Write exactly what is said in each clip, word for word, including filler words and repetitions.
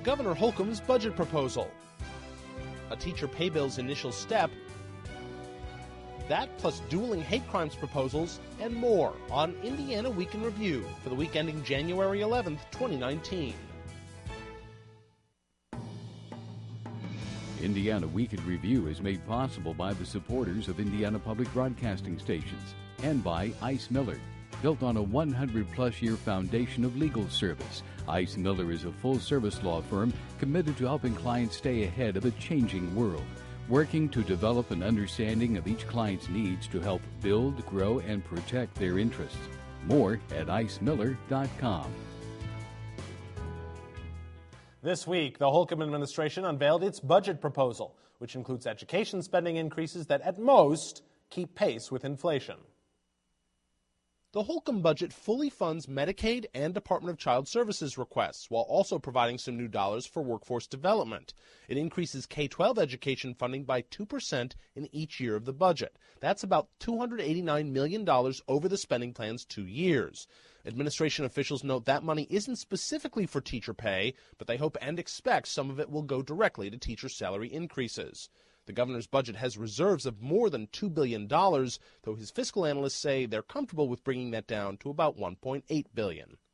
Governor Holcomb's budget proposal, a teacher pay bill's initial step, that plus dueling hate crimes proposals, and more on Indiana Week in Review for the week ending January eleventh, twenty nineteen. Indiana Week in Review is made possible by the supporters of Indiana Public Broadcasting Stations and by Ice Miller. Built on a one hundred plus year foundation of legal service, Ice Miller is a full-service law firm committed to helping clients stay ahead of a changing world, working to develop an understanding of each client's needs to help build, grow, and protect their interests. More at ice miller dot com. This week, the Holcomb administration unveiled its budget proposal, which includes education spending increases that at most keep pace with inflation. The Holcomb budget fully funds Medicaid and Department of Child Services requests, while also providing some new dollars for workforce development. It increases K twelve education funding by two percent in each year of the budget. That's about two hundred eighty-nine million dollars over the spending plan's two years. Administration officials note that money isn't specifically for teacher pay, but they hope and expect some of it will go directly to teacher salary increases. The governor's budget has reserves of more than two billion dollars, though his fiscal analysts say they're comfortable with bringing that down to about one point eight billion dollars.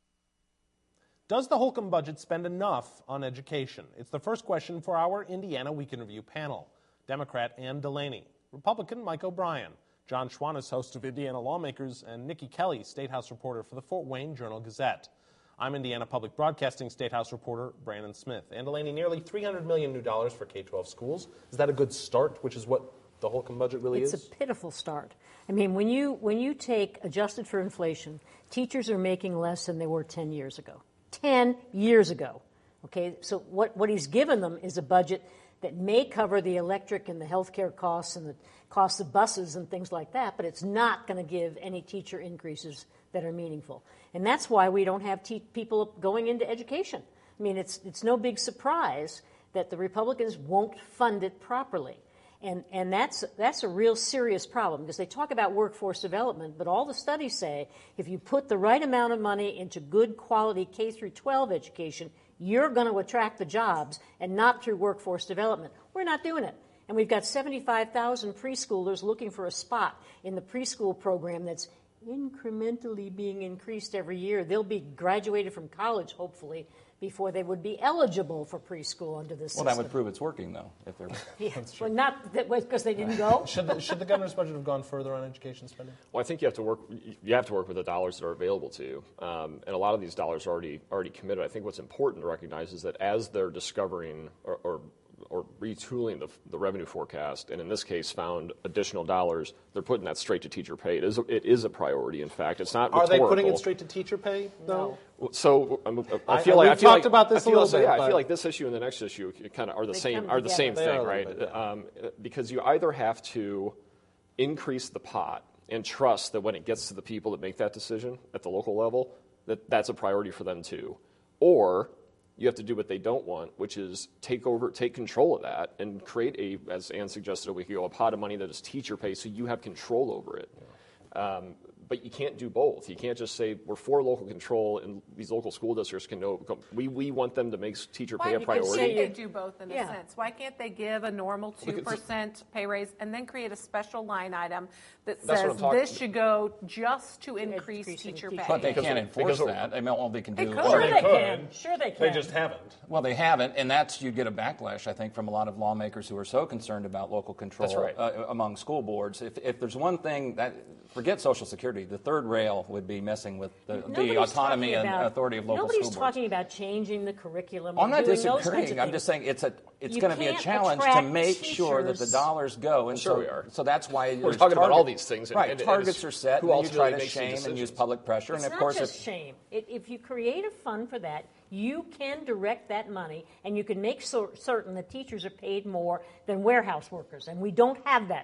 Does the Holcomb budget spend enough on education? It's the first question for our Indiana Week in Review panel. Democrat Ann Delaney, Republican Mike O'Brien, John Schwannis, host of Indiana Lawmakers, and Nikki Kelly, State House reporter for the Fort Wayne Journal-Gazette. I'm Indiana Public Broadcasting State House reporter Brandon Smith. And Delaney, nearly three hundred million dollars new dollars for K twelve schools. Is that a good start, which is what the Holcomb budget really it's is? It's a pitiful start. I mean, when you when you take adjusted for inflation, teachers are making less than they were ten years ago. ten years ago. Okay, so what, what he's given them is a budget that may cover the electric and the healthcare costs and the costs of buses and things like that, but it's not going to give any teacher increases that are meaningful. And that's why we don't have te- people going into education. I mean, it's it's no big surprise that the Republicans won't fund it properly. And and that's that's a real serious problem, because they talk about workforce development, but all the studies say if you put the right amount of money into good quality K through twelve education, you're going to attract the jobs and not through workforce development. We're not doing it. And we've got seventy-five thousand preschoolers looking for a spot in the preschool program that's incrementally being increased every year. They'll be graduated from college, hopefully, before they would be eligible for preschool under this well, system. Well, that would prove it's working, though. If they're yeah. Well, not because they didn't go. should, the, should the governor's budget have gone further on education spending? Well, I think you have to work. You have to work with the dollars that are available to you, um, and a lot of these dollars are already already committed. I think what's important to recognize is that as they're discovering or, or or retooling the, the revenue forecast, and in this case found additional dollars, they're putting that straight to teacher pay. It is a, it is a priority. In fact, it's not. Are rhetorical. they putting it straight to teacher pay though? No. So um, I feel I, like we've I feel talked like, about this I a feel little so, bit. Yeah, I feel like this issue and the next issue kind of are the They same come are the same together. thing, right? Bit, yeah. um, because you either have to increase the pot and trust that when it gets to the people that make that decision at the local level, that that's a priority for them too, or you have to do what they don't want, which is take over, take control of that and create a, as Ann suggested a week ago, a pot of money that is teacher pay so you have control over it. Yeah. Um, but you can't do both. You can't just say we're for local control and these local school districts can know, we, we want them to make teacher pay Why a priority. Why can't they do both in Yeah. a sense? Why can't they give a normal two percent pay raise and then create a special line item that That's what says I'm talking this should go just to increase Increasing teacher teacher pay? But they Because- can't enforce because- that. I mean, all they can do. could. Sure they they could. can. Sure they can. They just haven't. Well, they haven't, and that's you'd get a backlash, I think, from a lot of lawmakers who are so concerned about local control That's right. uh, among school boards. If, if there's one thing that, forget Social Security, the third rail would be messing with the, the Nobody's autonomy talking and about- authority of local Nobody's school boards. talking about changing the curriculum. I'm or not doing those kinds of disagreeing. I'm things. just saying it's a it's You going to be a can't challenge to attract make sure that the teachers. dollars go. And Sure so, we are. So that's why We're there's talking about target- all these things, and- right? and- and targets it's are set, who and then you try ultimately to makes the shame and use decisions. public pressure. It's and of not course, just if, shame. It, if you create a fund for that, you can direct that money, and you can make so, certain that teachers are paid more than warehouse workers, and we don't have that now.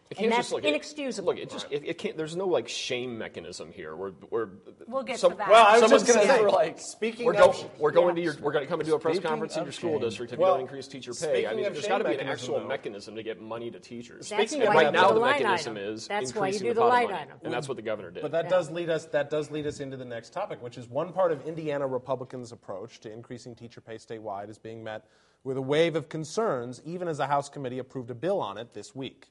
It And can't that's just, look, inexcusable. It, look, it just it, it can't. There's no like shame mechanism here. Where where We'll get some, to that. Well, I was someone's just going to gonna say, say, like, speaking we're, of go, sh- we're going yeah. to your, we're going to come and do a press Speaking conference in of your school shame. district if Well, you don't increase teacher pay. I speaking mean, of there's shame got to be an mechanism, actual though. mechanism to get money to teachers. That's Speaking why of you right do now, the the line mechanism item. is That's why you increasing do the the pot of line money, item. and that's what the governor did. But that does lead us that does lead us into the next topic, which is one part of Indiana Republicans' approach to increasing teacher pay statewide is being met with a wave of concerns, even as a House committee approved a bill on it this week.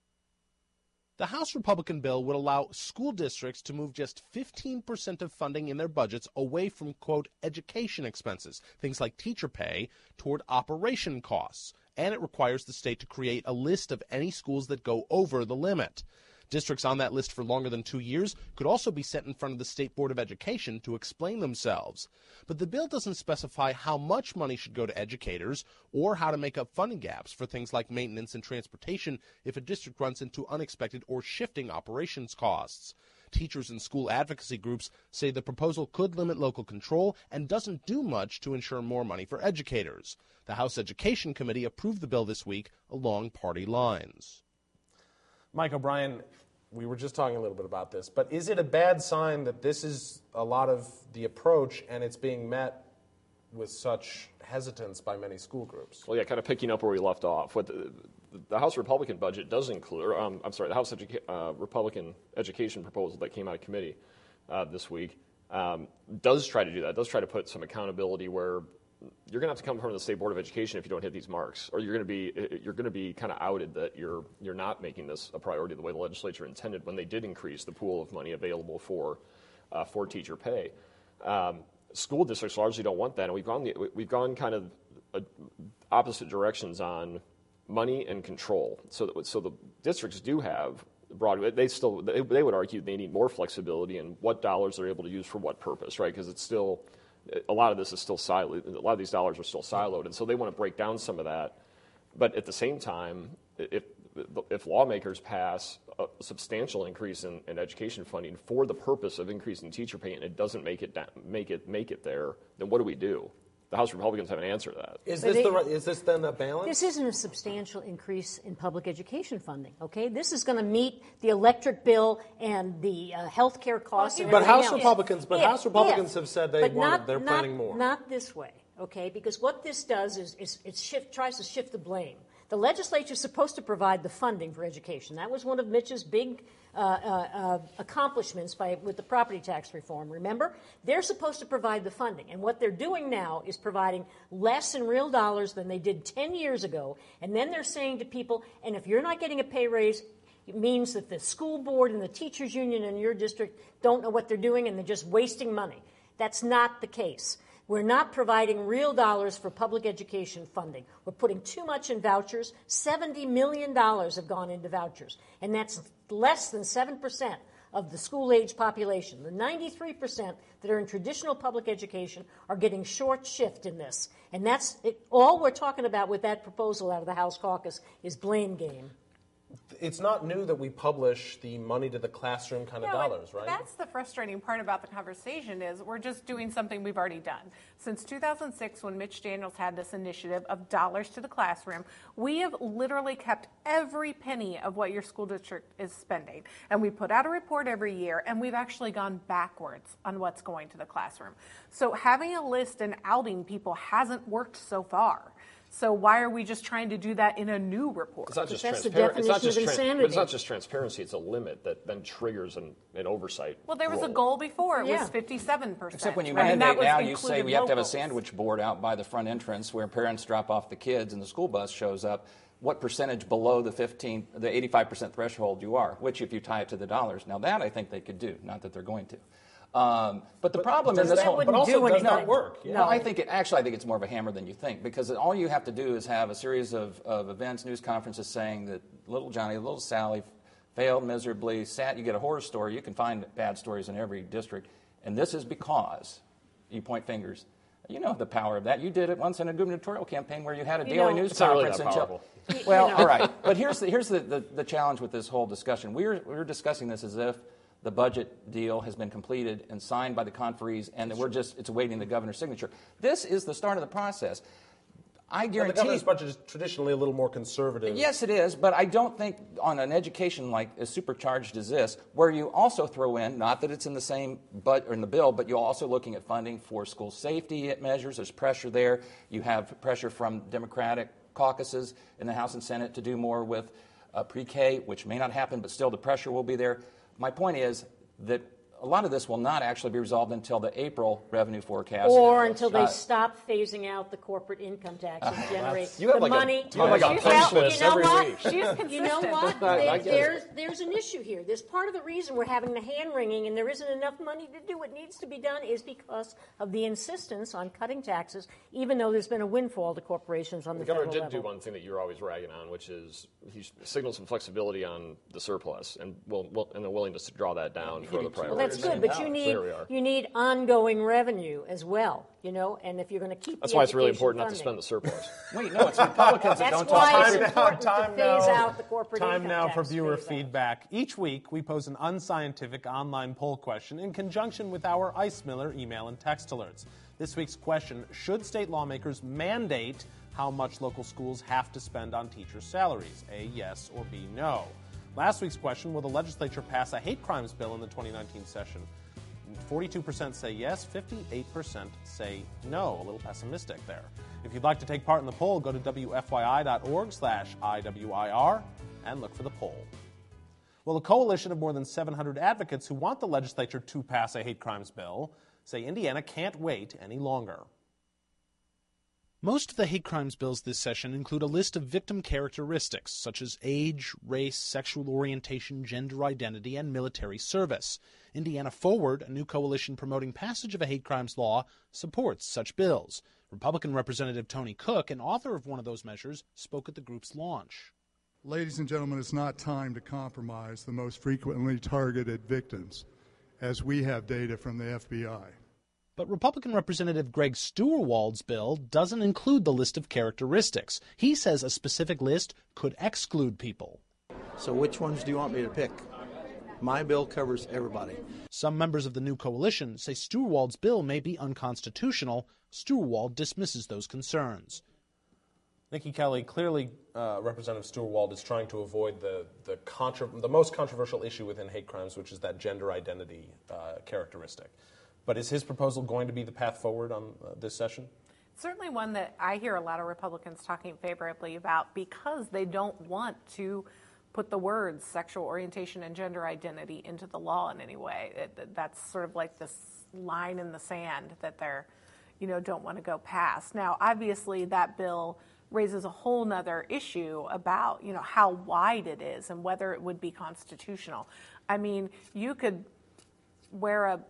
The House Republican bill would allow school districts to move just fifteen percent of funding in their budgets away from, quote, education expenses, things like teacher pay, toward operation costs. And it requires the state to create a list of any schools that go over the limit. Districts on that list for longer than two years could also be sent in front of the State Board of Education to explain themselves. But the bill doesn't specify how much money should go to educators or how to make up funding gaps for things like maintenance and transportation if a district runs into unexpected or shifting operations costs. Teachers and school advocacy groups say the proposal could limit local control and doesn't do much to ensure more money for educators. The House Education Committee approved the bill this week along party lines. Mike O'Brien, we were just talking a little bit about this, but is it a bad sign that this is a lot of the approach and it's being met with such hesitance by many school groups? Well, yeah, kind of picking up where we left off. What the, the House Republican budget does include, um, I'm sorry, the House Educa- uh, Republican education proposal that came out of committee uh, this week um, does try to do that, does try to put some accountability where you're going to have to come from the State Board of Education if you don't hit these marks, or you're going to be you're going to be kind of outed that you're you're not making this a priority the way the legislature intended when they did increase the pool of money available for uh, for teacher pay. Um, school districts largely don't want that, and we've gone the, we've gone kind of uh, opposite directions on money and control. So that, so the districts do have broad. They still they, they would argue they need more flexibility in what dollars they're able to use for what purpose, right? Because it's still a lot of this is still siloed. A lot of these dollars are still siloed, and so they want to break down some of that. But at the same time, if if lawmakers pass a substantial increase in, in education funding for the purpose of increasing teacher pay, and it doesn't make it make it make it there, then what do we do? The House Republicans have an answer to that. Is But this they- the right, is this then a balance? This isn't a substantial increase in public education funding, okay? This is going to meet the electric bill and the uh, health care costs and But everything House else. Republicans- but If- House Republicans if. have said they But want it. not- They're not- planning more. Not this way, okay? Because what this does is, is it shift, tries to shift the blame. The legislature is supposed to provide the funding for education. That was one of Mitch's big uh, uh, uh, accomplishments by, with the property tax reform. Remember? They're supposed to provide the funding. And what they're doing now is providing less in real dollars than they did ten years ago. And then they're saying to people, and if you're not getting a pay raise, it means that the school board and the teachers union in your district don't know what they're doing and they're just wasting money. That's not the case. We're not providing real dollars for public education funding. We're putting too much in vouchers. seventy million dollars have gone into vouchers, and that's less than seven percent of the school-age population. The ninety-three percent that are in traditional public education are getting short shift in this. And that's it. All we're talking about with that proposal out of the House caucus is blame game. It's not new that we publish the money to the classroom kind of No, and dollars, right? That's the frustrating part about the conversation is we're just doing something we've already done. Since two thousand six, when Mitch Daniels had this initiative of dollars to the classroom, we have literally kept every penny of what your school district is spending. And we put out a report every year, and we've actually gone backwards on what's going to the classroom. So having a list and outing people hasn't worked so far. So why are we just trying to do that in a new report? It's not just That's the transparent. It's not definition just of tran- insanity. but it's not just transparency. It's a limit that then triggers an, an oversight. Well, there was a role. goal before. It Yeah. was fifty-seven percent. Except when you right? And that mandate was now, you say including we have to have a locals. sandwich board out by the front entrance where parents drop off the kids and the school bus shows up. What percentage below the fifteen, the eighty-five percent threshold you are? Which, if you tie it to the dollars, now that I think they could do. Not that they're going to. Um, but the problem in does this that whole, but wouldn't also do does that anything. work? Yeah. No, I think it actually. I think it's more of a hammer than you think because all you have to do is have a series of, of events, news conferences saying that little Johnny, little Sally, failed miserably. Sat. You get a horror story. You can find bad stories in every district, and this is because you point fingers. You know the power of that. You did it once in a gubernatorial campaign where you had a You daily know- news It's not really conference. that and powerful. ju- well, You know. all right. But here's the here's the, the, the challenge with this whole discussion. We're we're discussing this as if the budget deal has been completed and signed by the conferees, and that we're just it's awaiting the governor's signature. This is the start of the process. I Well, guarantee the governor's budget is traditionally a little more conservative. Yes, it is, but I don't think on an education like as supercharged as this, where you also throw in, not that it's in the same but or in the bill, but you're also looking at funding for school safety measures. There's pressure there. You have pressure from Democratic caucuses in the House and Senate to do more with uh, pre-K, which may not happen, but still the pressure will be there. My point is that a lot of this will not actually be resolved until the April revenue forecast. Or until they Uh, stop phasing out the corporate income tax and generate You have the like money. a, you have like a She's punch out- list you know every what? week. She's consistent. You know what? I There- get it. there's there's an issue here. There's part of the reason we're having the hand wringing and there isn't enough money to do what needs to be done is because of the insistence on cutting taxes, even though there's been a windfall to corporations on the, The governor federal did do level. one thing that you're always ragging on, which is he signaled some flexibility on the surplus and will, will and a willingness to draw that down for other Well, priorities. that's good, but you So need there we are. you need ongoing revenue as well, you know. And if you're going to keep That's the why it's really education important not to spend funding. the surplus. Wait, no, it's Republicans that That's don't why talk it's about it. important time to phase now. out the corporate Time income now for tax viewer phase out. feedback. Each week, we pose an unscientific online poll question in conjunction with our Ice Miller email and text alerts. This week's question, should state lawmakers mandate how much local schools have to spend on teachers' salaries? A, yes, or B, no. Last week's question, will the legislature pass a hate crimes bill in the twenty nineteen session? forty-two percent say yes, fifty-eight percent say no. A little pessimistic there. If you'd like to take part in the poll, go to W F Y I dot org slash I W I R and look for the poll. Well, a coalition of more than seven hundred advocates who want the legislature to pass a hate crimes bill say Indiana can't wait any longer. Most of the hate crimes bills this session include a list of victim characteristics such as age, race, sexual orientation, gender identity, and military service. Indiana Forward, a new coalition promoting passage of a hate crimes law, supports such bills. Republican Representative Tony Cook, an author of one of those measures, spoke at the group's launch. Ladies and gentlemen, it's not time to compromise the most frequently targeted victims, as we have data from the F B I. But Republican Representative Greg Steuerwald's bill doesn't include the list of characteristics. He says a specific list could exclude people. So which ones do you want me to pick? My bill covers everybody. Some members of the new coalition say Steuerwald's bill may be unconstitutional. Steuerwald dismisses those concerns. Nikki Kelly, clearly uh, Representative Steuerwald is trying to avoid the the, contra- the most controversial issue within hate crimes, which is that gender identity uh, characteristic. But is his proposal going to be the path forward on uh, this session? Certainly one that I hear a lot of Republicans talking favorably about because they don't want to put the words sexual orientation and gender identity into the law in any way. It, that's sort of like this line in the sand that they're, you know, don't want to go past. Now, obviously, that bill raises a whole nother issue about, you know, how wide it is and whether it would be constitutional. I mean, you could wear a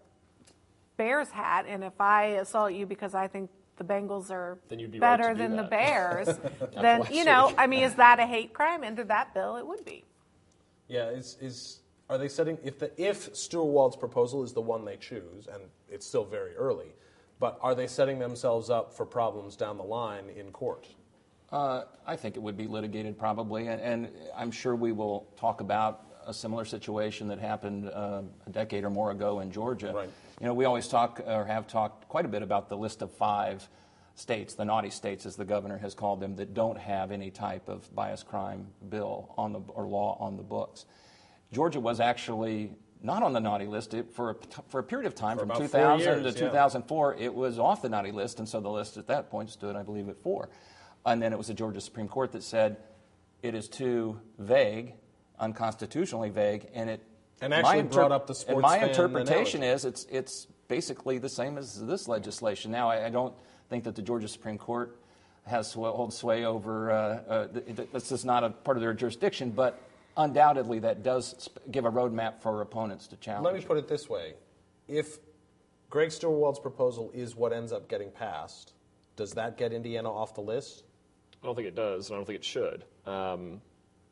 Bears hat, and if I assault you because I think the Bengals are Then you'd be right better to do than the that. Bears, then, you know, I mean, is that a hate crime? Under that bill, it would be. Yeah, is is are they setting if the if Steuerwald's proposal is the one they choose, and it's still very early, but are they setting themselves up for problems down the line in court? Uh, I think it would be litigated probably, and, and I'm sure we will talk about a similar situation that happened uh, a decade or more ago in Georgia. Right. You know, we always talk or have talked quite a bit about the list of five states, the naughty states as the governor has called them, that don't have any type of bias crime bill on the or law on the books. Georgia was actually not on the naughty list it, for a, for a period of time, For from about two four thousand years, to yeah. two thousand four. It was off the naughty list, and so the list at that point stood, I believe, at four. And then it was the Georgia Supreme Court that said it is too vague, unconstitutionally vague, and it And actually my brought up the and sports my fan interpretation analogy. is it's it's basically the same as this legislation. Now, I, I don't think that the Georgia Supreme Court has sw- holds sway over. Uh, uh, th- th- this is not a part of their jurisdiction, but undoubtedly that does sp- give a roadmap for opponents to challenge. Let me put it this way: if Greg Steuerwald's proposal is what ends up getting passed, does that get Indiana off the list? I don't think it does, and I don't think it should. Um,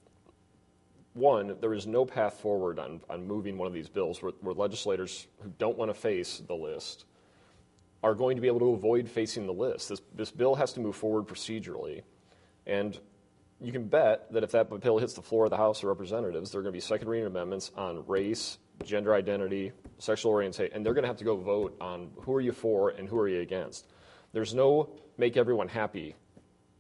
one, there is no path forward on, on moving one of these bills where, where legislators who don't want to face the list are going to be able to avoid facing the list. This, this bill has to move forward procedurally, and you can bet that if that bill hits the floor of the House of Representatives, there are going to be second reading amendments on race, gender identity, sexual orientation, and they're going to have to go vote on who are you for and who are you against. There's no make everyone happy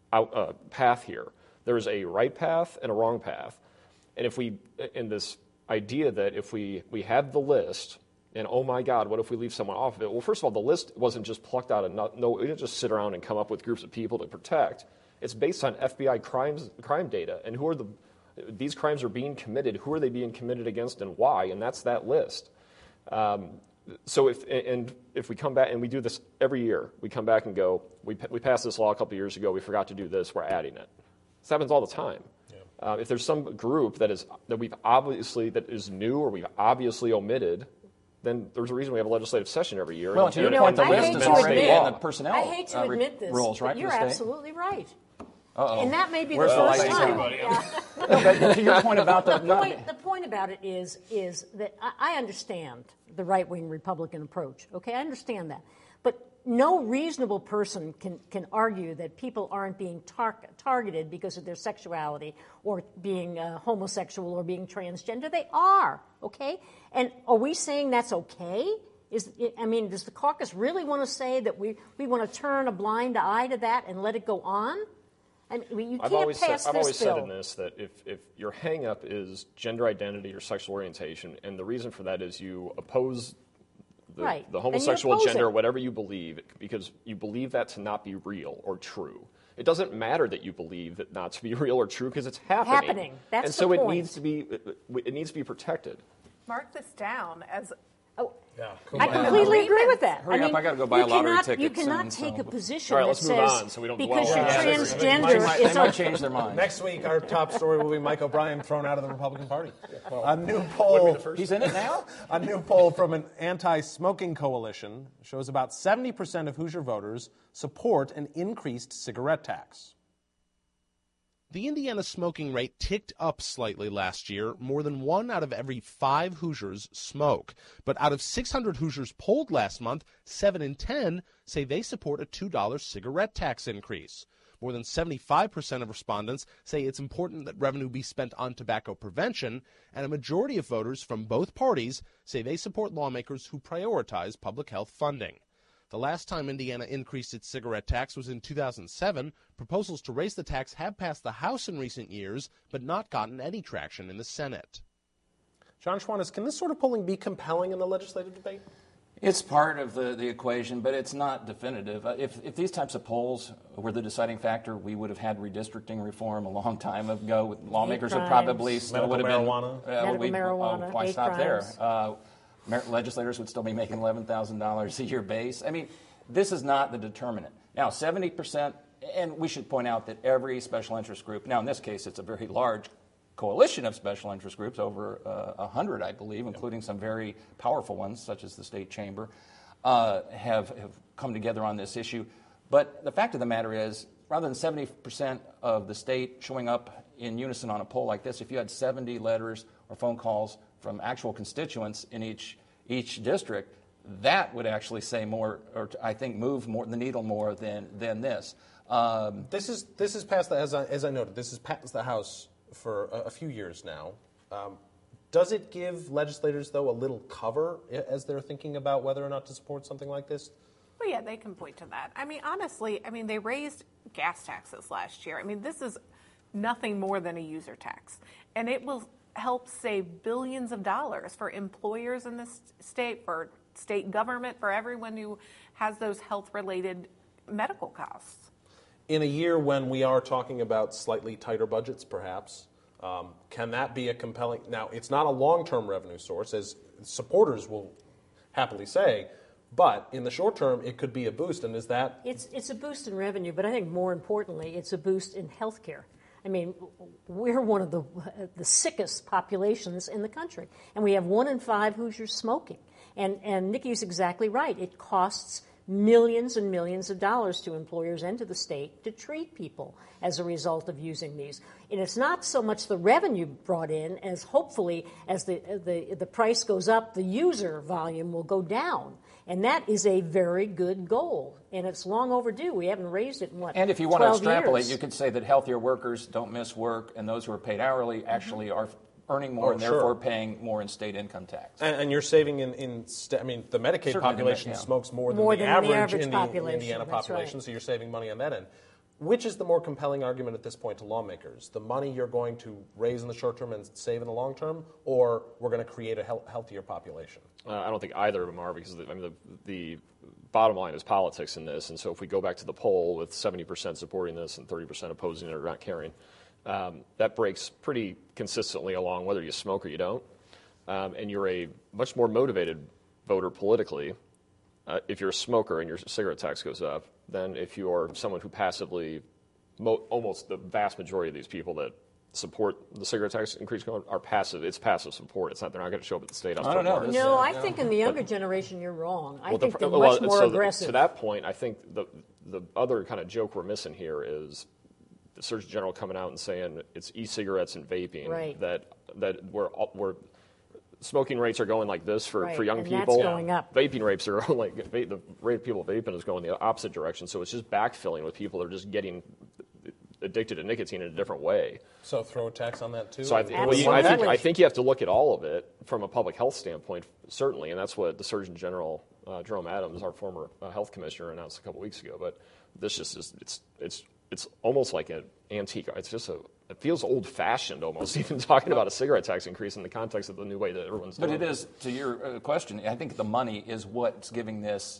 out, uh, path here. There's a right path and a wrong path. And if we, in this idea that if we, we have the list, and oh my God, what if we leave someone off of it? Well, first of all, the list wasn't just plucked out of no, no we didn't just sit around and come up with groups of people to protect. It's based on F B I crimes, crime data, and who are the, these crimes are being committed, who are they being committed against and why, and that's that list. Um, so if, and if we come back, and we do this every year, we come back and go, we, we passed this law a couple years ago, we forgot to do this, we're adding it. This happens all the time. Uh, if there's some group that is that we've obviously that is new or we've obviously omitted, then there's a reason we have a legislative session every year. Well, to your point, the list is already in the personnel I hate to uh, admit this, rules, right? but you're absolutely right. Uh-oh. And that may be Where's the the first lights? time. Yeah. No, but to your point about the, the point, the point about it is is that I, I understand the right-wing Republican approach. Okay, I understand that, but no reasonable person can, can argue that people aren't being tar- targeted because of their sexuality or being uh, homosexual or being transgender. They are, okay? And are we saying that's okay? Is I mean, does the caucus really want to say that we, we want to turn a blind eye to that and let it go on? I mean, you can't I've always pass said, I've this always bill. said in this that if, if your hang-up is gender identity or sexual orientation, and the reason for that is you oppose The, right. the homosexual gender, it. whatever you believe, because you believe that to not be real or true. It doesn't matter that you believe that not to be real or true because it's happening. Happening. That's and the so point. it needs to be it needs to be protected. Mark this down as. Oh, yeah, I completely agree with that. Hurry I mean, up, I gotta go buy you a lottery cannot, ticket You cannot soon, take so- a position All right, that let's move says on so we don't because dwell you're on it. transgender, They might, they it's might okay. change their mind. Next week, our top story will be Mike O'Brien thrown out of the Republican Party. Well, a new wouldn't be poll. the first. He's in it now? A new poll from an anti-smoking coalition shows about seventy percent of Hoosier voters support an increased cigarette tax. The Indiana smoking rate ticked up slightly last year. More than one out of every five Hoosiers smoke. But out of six hundred Hoosiers polled last month, seven in ten say they support a two dollar cigarette tax increase. More than seventy-five percent of respondents say it's important that revenue be spent on tobacco prevention, and a majority of voters from both parties say they support lawmakers who prioritize public health funding. The last time Indiana increased its cigarette tax was in two thousand seven. Proposals to raise the tax have passed the House in recent years, but not gotten any traction in the Senate. John Schwantes, can this sort of polling be compelling in the legislative debate? It's part of the, the equation, but it's not definitive. Uh, If, if these types of polls were the deciding factor, we would have had redistricting reform a long time ago. Lawmakers would probably still Medical would have marijuana. been. Uh, Medical we, marijuana, oh, why hate stop there? crimes. Uh, mer- legislators would still be making eleven thousand dollars a year base. I mean, this is not the determinant. Now, seventy percent, and we should point out that every special interest group, now in this case it's a very large coalition of special interest groups, over uh, one hundred, I believe, including some very powerful ones, such as the State Chamber, uh, have, have come together on this issue. But the fact of the matter is, rather than seventy percent of the state showing up in unison on a poll like this, if you had seventy letters or phone calls from actual constituents in each each district, that would actually say more, or I think move more the needle more than than this. Um, This is this is past the, as I, as I noted, this is past the House for a, a few years now. Um, does it give legislators, though, a little cover as they're thinking about whether or not to support something like this? Well, yeah, they can point to that. I mean, honestly, I mean, they raised gas taxes last year. I mean, this is nothing more than a user tax, and it will help save billions of dollars for employers in this state, for state government, for everyone who has those health-related medical costs. In a year when we are talking about slightly tighter budgets, perhaps, um, can that be a compelling... Now, it's not a long-term revenue source, as supporters will happily say, but in the short term, it could be a boost, and is that... It's it's a boost in revenue, but I think more importantly, it's a boost in health care. I mean, we're one of the the sickest populations in the country, and we have one in five Hoosiers smoking. And and Nikki's exactly right. It costs millions and millions of dollars to employers and to the state to treat people as a result of using these. And it's not so much the revenue brought in as hopefully as the the, the price goes up, the user volume will go down. And that is a very good goal. And it's long overdue. We haven't raised it in, what, and if you want to extrapolate, years. you could say that healthier workers don't miss work, and those who are paid hourly actually are earning more Oh, and sure. therefore paying more in state income tax. And, and you're saving in, in st- I mean, the Medicaid Certainly, population yeah. smokes more than More the than the average, average in the population, Indiana that's population, right. so you're saving money on that end. Which is the more compelling argument at this point to lawmakers? The money you're going to raise in the short term and save in the long term, or we're going to create a he- healthier population? Uh, I don't think either of them are, because the, I mean, the, the bottom line is politics in this. And so if we go back to the poll with seventy percent supporting this and thirty percent opposing it or not caring, um, that breaks pretty consistently along whether you smoke or you don't. Um, and you're a much more motivated voter politically uh, if you're a smoker and your cigarette tax goes up than if you're someone who passively, mo- almost the vast majority of these people that support the cigarette tax increase going are passive. It's passive support. It's not, they're not going to show up at the state house. I don't know. No, uh, I think in the younger generation you're wrong. I well, think the, they're well, much more so aggressive. The, to that point, I think the the other kind of joke we're missing here is the Surgeon General coming out and saying it's e-cigarettes and vaping right. that that we're we're smoking rates are going like this for, right. for young and people. That's going up. Vaping rates are like the rate of people vaping is going the opposite direction. So it's just backfilling with people that are just getting addicted to nicotine in a different way. So throw a tax on that too. So I, th- well, you, I think I think you have to look at all of it from a public health standpoint, certainly, and that's what the Surgeon General uh, Jerome Adams, our former uh, health commissioner, announced a couple weeks ago. But this just is it's it's it's almost like an antique. It's just a it feels old-fashioned almost, even talking about a cigarette tax increase in the context of the new way that everyone's doing it. But it is, to your uh, question, I think the money is what's giving this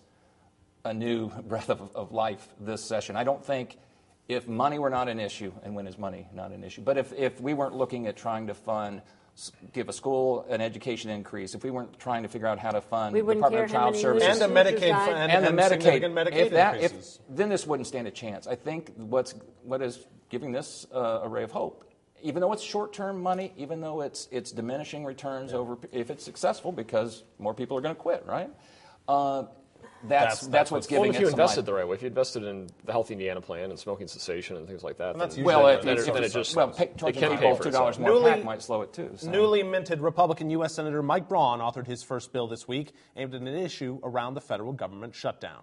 a new breath of, of life this session. I don't think if money were not an issue, and when is money not an issue, but if, if we weren't looking at trying to fund, give a school an education increase, if we weren't trying to figure out how to fund we the Department of Child Services. And a Medicaid fund. And, and the Medicaid. Medicaid if that, if, increases. then this wouldn't stand a chance. I think what's what is giving this uh, a ray of hope, even though it's short-term money, even though it's it's diminishing returns yeah. over if it's successful, because more people are going to quit, right? Uh, That's, that's that's what's giving well, if it you some invested life. the right way, if you invested in the Healthy Indiana Plan and smoking cessation and things like that, and that's then, well, then, it, then, it, then it just well, pay, charging it people pay two dollars more newly, pack might slow it too. So. Newly minted Republican U S Senator Mike Braun authored his first bill this week aimed at an issue around the federal government shutdown.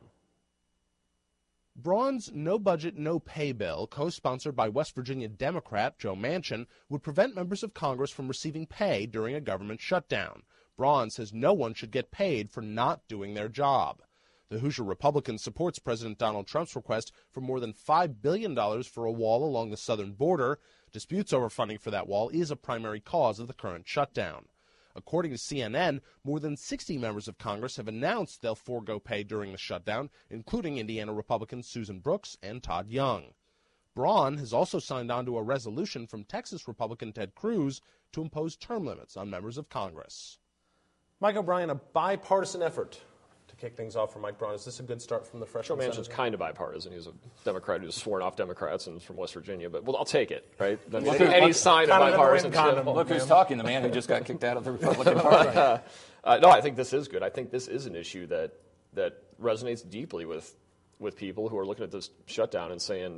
Braun's No Budget, No Pay bill, co-sponsored by West Virginia Democrat Joe Manchin, would prevent members of Congress from receiving pay during a government shutdown. Braun says no one should get paid for not doing their job. The Hoosier Republican supports President Donald Trump's request for more than five billion dollars for a wall along the southern border. Disputes over funding for that wall is a primary cause of the current shutdown. According to C N N, more than sixty members of Congress have announced they'll forego pay during the shutdown, including Indiana Republicans Susan Brooks and Todd Young. Braun has also signed on to a resolution from Texas Republican Ted Cruz to impose term limits on members of Congress. Mike O'Brien, a bipartisan effort to kick things off for Mike Braun. Is this a good start from the freshman Joe Manchin's kind of bipartisan. He's a Democrat who's sworn off Democrats and from West Virginia, but well, I'll take it, right? That's Look, any look, sign of bipartisanship. Look who's talking, the man who just got kicked out of the Republican Party. uh, uh, no, I think this is good. I think this is an issue that that resonates deeply with with people who are looking at this shutdown and saying,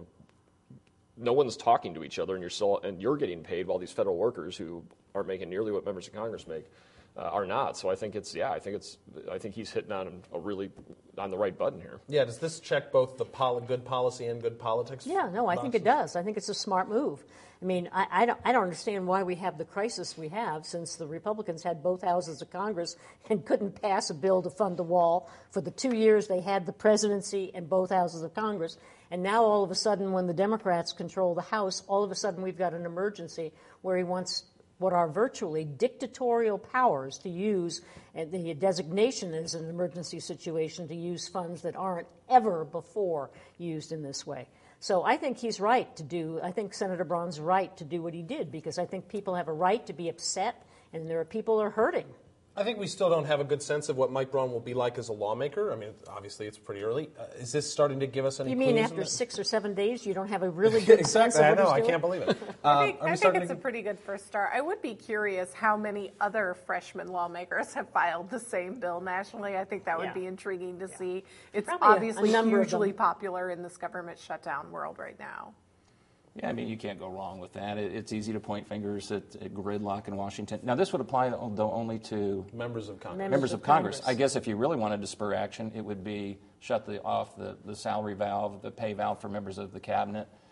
no one's talking to each other, and you're still and you're getting paid while these federal workers who aren't making nearly what members of Congress make uh, are not. So I think it's yeah, I think it's I think he's hitting on a really on the right button here. Yeah, does this check both the poli- good policy and good politics? Yeah, no, I boxes? think it does. I think it's a smart move. I mean, I, I, don't, I don't understand why we have the crisis we have, since the Republicans had both houses of Congress and couldn't pass a bill to fund the wall for the two years they had the presidency and both houses of Congress. And now all of a sudden, when the Democrats control the House, all of a sudden we've got an emergency where he wants what are virtually dictatorial powers to use, and the designation is an emergency situation, to use funds that aren't ever before used in this way. So I think he's right to do, I think Senator Braun's right to do what he did, because I think people have a right to be upset, and there are people who are hurting. I think we still don't have a good sense of what Mike Braun will be like as a lawmaker. I mean, obviously it's pretty early. Uh, is this starting to give us any You clues? mean in after that? six or seven days you don't have a really good exactly. sense of what I know. he's I doing? can't believe it. Uh, I think, I think starting it's to... a pretty good first start. I would be curious how many other freshman lawmakers have filed the same bill nationally. I think that would Yeah. be intriguing to yeah. see. It's Probably a- obviously a hugely popular in this government shutdown world right now. Yeah, I mean, you can't go wrong with that. It, it's easy to point fingers at, at gridlock in Washington. Now, this would apply, though, only to members of Congress. Members, members of of Congress. Congress. I guess if you really wanted to spur action, it would be shut the, off the, the salary valve, the pay valve for members of the cabinet.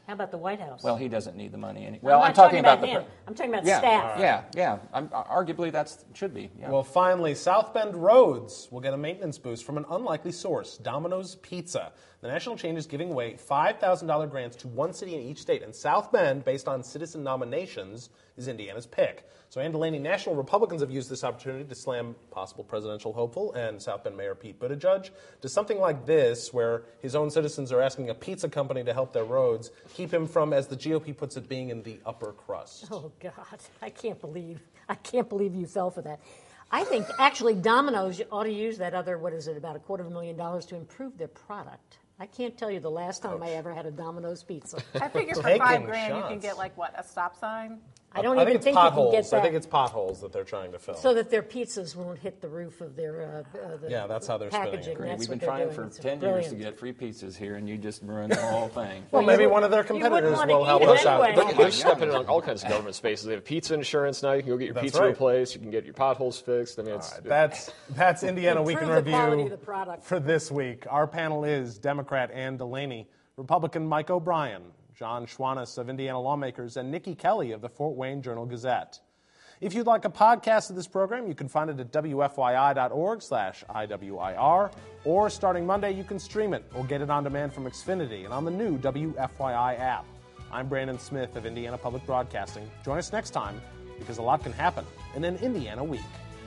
How about the White House? Well, he doesn't need the money. Any- I'm well, not I'm talking, about, about, him. the. I'm talking about yeah, staff. Yeah, yeah. I'm, arguably, that should be. Yeah. Well, finally, South Bend Roads will get a maintenance boost from an unlikely source, Domino's Pizza. The national chain is giving away five thousand dollars grants to one city in each state, and South Bend, based on citizen nominations, is Indiana's pick. So Ann Delaney, national Republicans have used this opportunity to slam possible presidential hopeful and South Bend Mayor Pete Buttigieg to something like this, where his own citizens are asking a pizza company to help their roads, keep him from, as the G O P puts it, being in the upper crust. Oh, God. I can't believe, I can't believe you fell for that. I think, actually, Domino's ought to use that other, what is it, about a quarter of a million dollars to improve their product. I can't tell you the last time I ever had a Domino's pizza. I figure for Taking five grand you shots. can get like what, a stop sign? I don't I even think it's think you can potholes. get that. I think it's potholes that they're trying to fill. so that their pizzas won't hit the roof of their uh, uh, the Yeah, that's how they're spinning it. packaging. Great. That's We've been what they're trying doing. for It's ten brilliant. years to get free pizzas here, and you just ruined the whole thing. well, you maybe would- one of their you wouldn't competitors wanna will eat help it us out. anyway. They're, they're stepping in on all kinds of government spaces. They have pizza insurance now. You can go get your That's pizza right. replaced. You can get your potholes fixed. I mean, it's, That's that's Indiana Week in Improve the quality Review of the product. for this week. Our panel is Democrat Ann Delaney, Republican Mike O'Brien, John Schwannis of Indiana Lawmakers, and Nikki Kelly of the Fort Wayne Journal-Gazette. If you'd like a podcast of this program, you can find it at W F Y I dot org slash I W I R, or starting Monday, you can stream it or get it on demand from Xfinity and on the new W F Y I app. I'm Brandon Smith of Indiana Public Broadcasting. Join us next time, because a lot can happen in an Indiana week.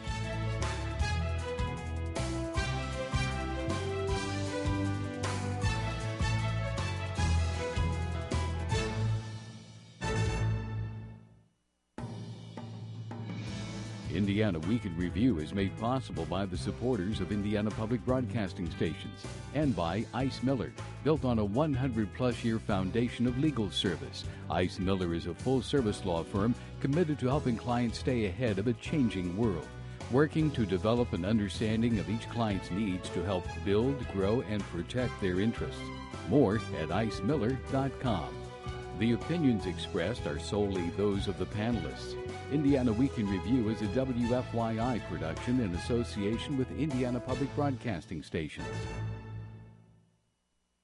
Indiana Week in Review is made possible by the supporters of Indiana Public Broadcasting Stations and by Ice Miller. Built on a one hundred plus year foundation of legal service, Ice Miller is a full-service law firm committed to helping clients stay ahead of a changing world, working to develop an understanding of each client's needs to help build, grow, and protect their interests. More at ice miller dot com. The opinions expressed are solely those of the panelists. Indiana Week in Review is a W F Y I production in association with Indiana Public Broadcasting Stations.